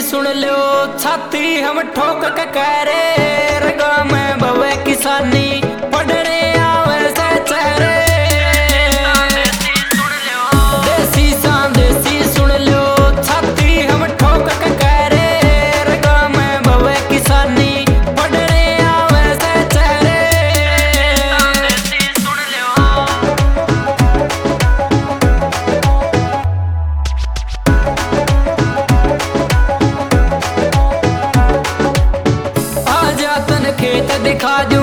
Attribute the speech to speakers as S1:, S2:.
S1: सुन लो छाती हम ठोक के कह रे रगा में भवे किसानी पढ़ने आवे से चेहरे। देसी सान देसी सुन लो छाती हम ठोक के कह रे रगा में भवे किसानी पढ़ने आवे से चेहरे। आजा तन खेत दिखा जो